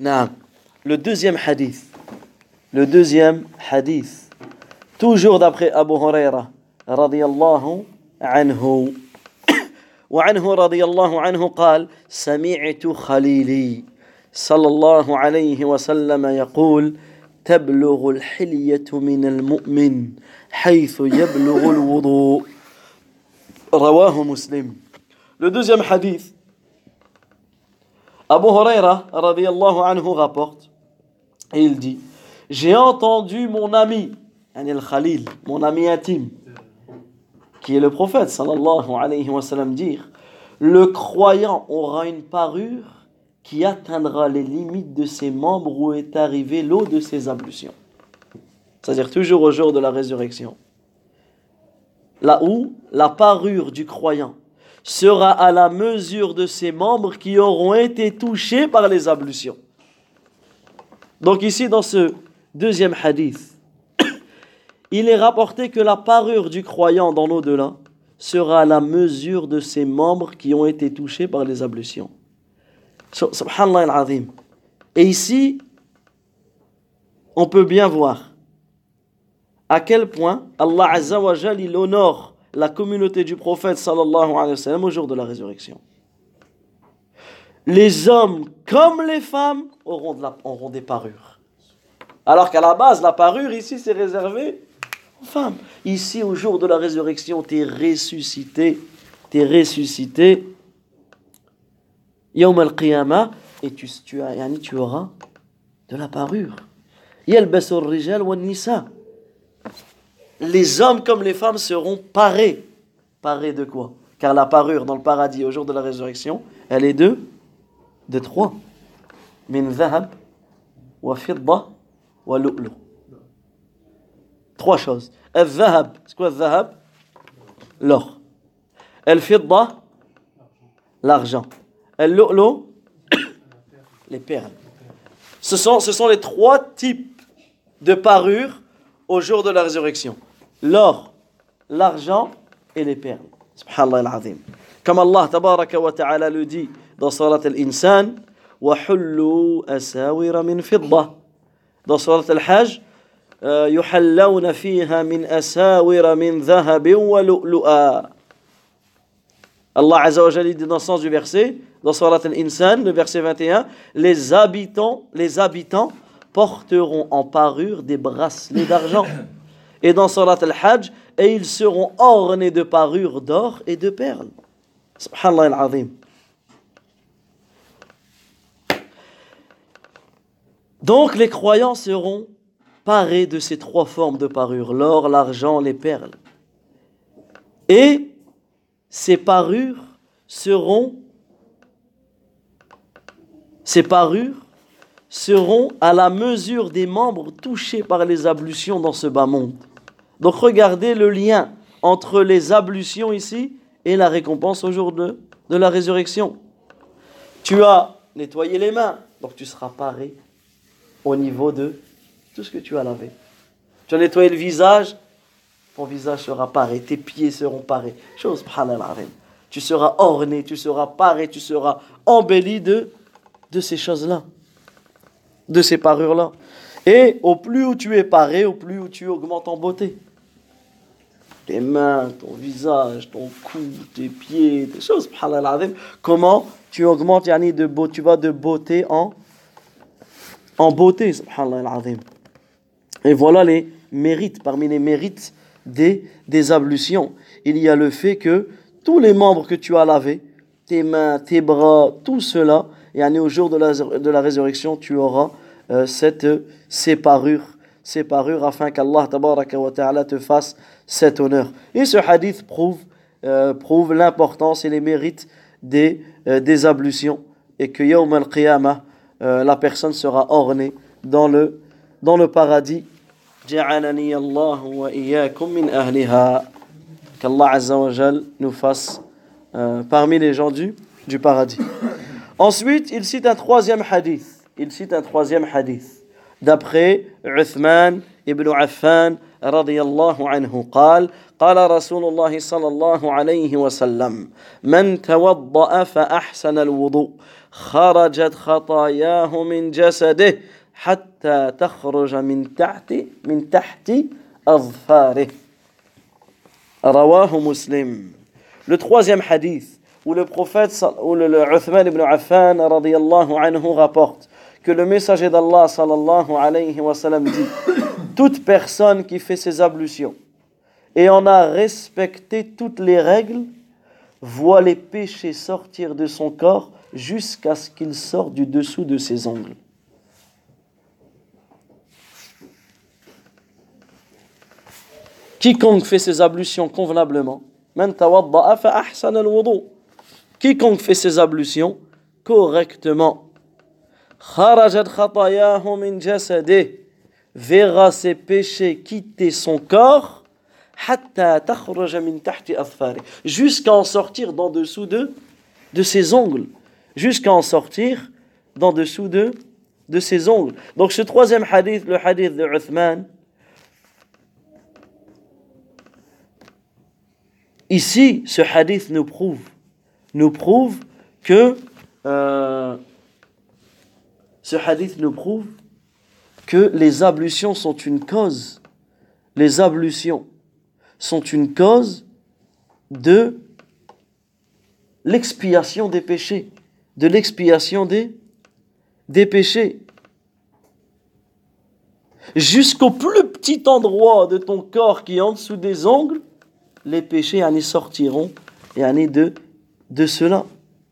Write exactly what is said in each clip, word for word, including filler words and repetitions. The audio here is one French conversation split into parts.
Non. Le deuxième hadith. Le deuxième hadith. Toujours d'après Abu Huraira radiyallahu anhu. وعنه رضي الله عنه قال سمعت خليلي صلى الله عليه وسلم يقول تبلغ الحلية من المؤمن حيث يبلغ الوضوء رواه مسلم. Le deuxième hadith, Abu Huraira radiyallahu anhu rapporte et il dit: j'ai entendu mon ami, yani al-Khalil, mon ami intime, qui est le prophète sallallahu alayhi wa sallam, dire: le croyant aura une parure qui atteindra les limites de ses membres où est arrivé l'eau de ses ablutions. C'est-à-dire toujours au jour de la résurrection. Là où la parure du croyant sera à la mesure de ses membres qui auront été touchés par les ablutions. Donc ici, dans ce deuxième hadith, il est rapporté que la parure du croyant dans l'au-delà sera à la mesure de ses membres qui ont été touchés par les ablutions. Subhanallah al-Azim. Et ici, on peut bien voir à quel point Allah Azza wa Jal, il honore la communauté du prophète sallallahu alayhi wa sallam au jour de la résurrection. Les hommes comme les femmes auront, de la, auront des parures. Alors qu'à la base, la parure ici, c'est réservé aux femmes. Ici, au jour de la résurrection, tu es ressuscité, tu es ressuscité, Yawm al-Qiyamah, et tu, tu, as, yani, tu auras de la parure. Yalbasu ar-rijal wa an-nisa. Les hommes comme les femmes seront parés. Parés de quoi? Car la parure dans le paradis au jour de la résurrection, elle est de, de trois. Min dhahab, wa fidda, wa lu'lu. Trois choses. Al-dhahab, c'est quoi al-dhahab? L'or. Al-fidda, l'argent. Al-lu'lu, les perles. Ce sont, ce sont les trois types de parures au jour de la résurrection. L'or, l'argent et les perles. Subhanallah al-Azim. Comme Allah tabaraka wa ta'ala le dit dans Surat al-Insan, وَحُلُّوا أَسَاوِرَ مِنْ فِضَّةٍ. Dans Surat al-Hajj, يُحَلَّوْنَ فِيهَا مِنْ أَسَاوِرَ مِنْ ذَهَبٍ وَلُؤْلُؤًا. Allah Azza wa Jalla dit dans le sens du verset, dans Surat al-Insan, le verset vingt et un, les habitants, les habitants porteront en parure des bracelets d'argent. Et dans Surat al-Hajj, et ils seront ornés de parures d'or et de perles. Subhanallah al-Azim. Donc les croyants seront parés de ces trois formes de parures, l'or, l'argent, les perles. Et ces parures seront ces parures seront à la mesure des membres touchés par les ablutions dans ce bas monde. Donc regardez le lien entre les ablutions ici et la récompense au jour de, de la résurrection. Tu as nettoyé les mains, donc tu seras paré au niveau de tout ce que tu as lavé. Tu as nettoyé le visage, ton visage sera paré, tes pieds seront parés. Chose, subhanallah. Tu seras orné, tu seras paré, tu seras embelli de, de ces choses-là, de ces parures-là. Et au plus où tu es paré, au plus où tu augmentes en beauté. Tes mains, ton visage, ton cou, tes pieds, des choses, subhanallah. Comment tu augmentes, yani, de beau, tu vas de beauté en, en beauté, subhanallah. Et voilà les mérites, parmi les mérites des, des ablutions. Il y a le fait que tous les membres que tu as lavés, tes mains, tes bras, tout cela, yani, au jour de la, de la résurrection, tu auras euh, cette, ces parures, ces parures afin qu'Allah tabaraka wa ta'ala te fasse cet honneur. Et ce hadith prouve, euh, prouve l'importance et les mérites des, euh, des ablutions et que Yawm al-Qiyamah, euh, la personne sera ornée dans le, dans le paradis. Ja'alani Allah wa iyyakum min ahliha. Qu'Allah Azza wa Jal nous fasse euh, parmi les gens du, du paradis. Ensuite, il cite un troisième hadith. Il cite un troisième hadith. D'après Uthman ibn Affan رضي الله عنه قال قال رسول الله صلى الله عليه وسلم من توضأ فأحسن الوضوء خرجت خطاياه من جسده حتى تخرج من تحت من تحت أظفاره رواه مسلم. Le troisième hadith où le prophète où le, le Uthman ibn Affan radiyallahu anhu rapporte que le messager d'Allah sallallahu alayhi wa sallam dit toute personne qui fait ses ablutions et en a respecté toutes les règles voit les péchés sortir de son corps jusqu'à ce qu'ils sortent du dessous de ses ongles. Quiconque fait ses ablutions convenablement, man tawadda'a fa ahsana al-wudu. Quiconque fait ses ablutions correctement, kharajat khatayahu min jasadih, verra ses péchés quitter son corps, hatta takhruja min tahti adfari, jusqu'à en sortir d'en dessous de de ses ongles, jusqu'à en sortir d'en dessous de de ses ongles. Donc ce troisième hadith, le hadith de Uthman, ici, ce hadith nous prouve, nous prouve que euh, ce hadith nous prouve que les ablutions sont une cause, les ablutions sont une cause de l'expiation des péchés, de l'expiation des, des péchés. Jusqu'au plus petit endroit de ton corps qui est en dessous des ongles, les péchés en y sortiront et en y de, de cela.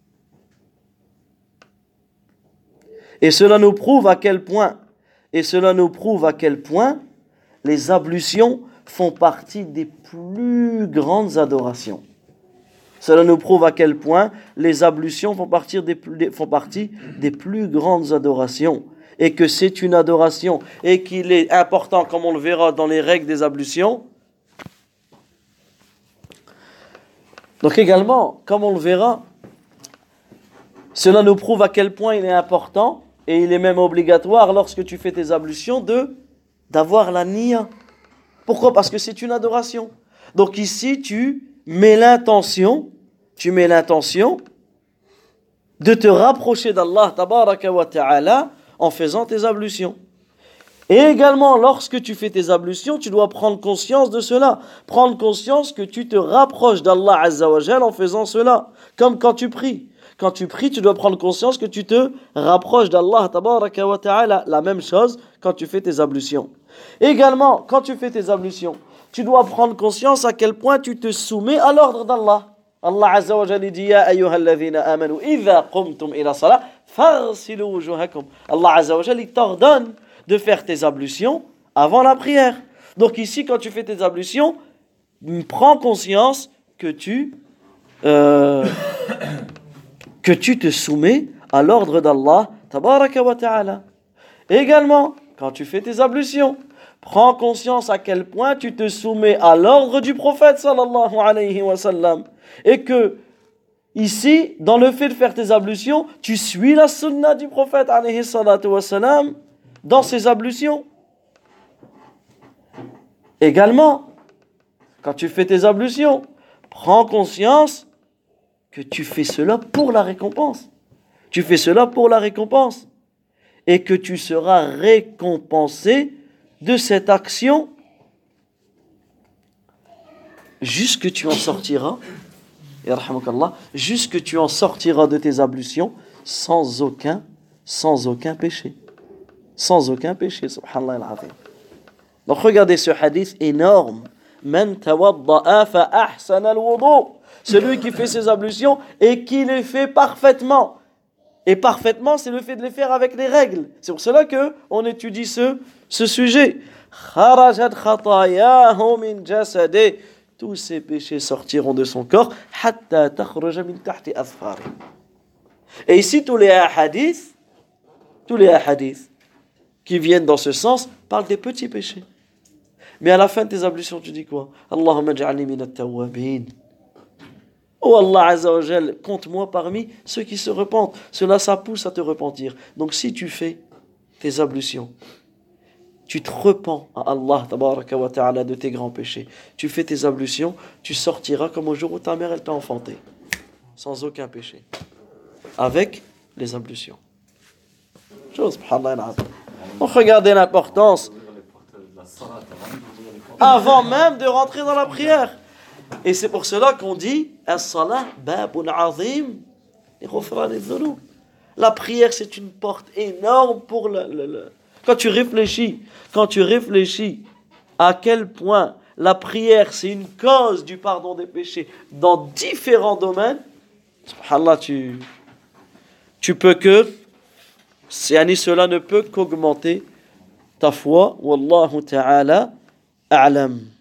Et cela nous prouve à quel point, et cela nous prouve à quel point les ablutions font partie des plus grandes adorations. Cela nous prouve à quel point les ablutions font partie des, font partie des plus grandes adorations. Et que c'est une adoration. Et qu'il est important, comme on le verra dans les règles des ablutions. Donc également, comme on le verra, cela nous prouve à quel point il est important et il est même obligatoire lorsque tu fais tes ablutions de d'avoir la niya. Pourquoi ? Parce que c'est une adoration. Donc ici, tu mets l'intention, tu mets l'intention de te rapprocher d'Allah tabaraka wa ta'ala en faisant tes ablutions. Et également, lorsque tu fais tes ablutions, tu dois prendre conscience de cela. Prendre conscience que tu te rapproches d'Allah Azza wa Jal en faisant cela. Comme quand tu pries. Quand tu pries, tu dois prendre conscience que tu te rapproches d'Allah tabaraka wa ta'ala. La même chose quand tu fais tes ablutions. Également, quand tu fais tes ablutions, tu dois prendre conscience à quel point tu te soumets à l'ordre d'Allah. Allah Azza wa Jal dit Ya ayyuhalladhina amanu idha qumtum ila salah farsilu wujuhakum. Allah Azza wa Jal il t'ordonne de faire tes ablutions avant la prière. Donc ici, quand tu fais tes ablutions, prends conscience que tu euh, que tu te soumets à l'ordre d'Allah tabaraka wa ta'ala. Également, quand tu fais tes ablutions, prends conscience à quel point tu te soumets à l'ordre du prophète sallallahu alayhi wa sallam. Et que ici, dans le fait de faire tes ablutions, tu suis la sunna du prophète alayhi salatu wa sallam dans ses ablutions. Également, quand tu fais tes ablutions, prends conscience que tu fais cela pour la récompense. Tu fais cela pour la récompense. Et que tu seras récompensé de cette action jusque tu en sortiras, jusque tu en sortiras de tes ablutions sans aucun, sans aucun péché. Sans aucun péché, subhanallah al-azim. Donc regardez ce hadith énorme. Man tawadda'a fa ahsana al-wudu. Celui qui fait ses ablutions et qui les fait parfaitement. Et parfaitement, c'est le fait de les faire avec les règles. C'est pour cela que on étudie ce, ce sujet. Kharajat khatayahu min jasadih. Tous ces péchés sortiront de son corps. Hatta takhruja min tahti adfari. Et ici, tous les hadiths, tous les hadiths qui viennent dans ce sens parlent des petits péchés. Mais à la fin de tes ablutions, tu dis quoi ? Allahumma ja'alni min at-tawwabin. Oh Allah Azza wa Jal, compte-moi parmi ceux qui se repentent. Cela, ça pousse à te repentir. Donc si tu fais tes ablutions tu te repens à Allah tabaraka wa ta'ala de tes grands péchés. Tu fais tes ablutions, tu sortiras comme au jour où ta mère elle t'a enfanté, sans aucun péché, avec les ablutions. Donc regardez l'importance avant même de rentrer dans la prière. Et c'est pour cela qu'on dit as-salah babun azim li ghufran adh-dhunub. La prière, c'est une porte énorme pour le, le, le... Quand tu réfléchis, quand tu réfléchis à quel point la prière, c'est une cause du pardon des péchés dans différents domaines, subhanallah, tu, tu peux que, yani cela ne peut qu'augmenter ta foi. Wallahu ta'ala a'lam.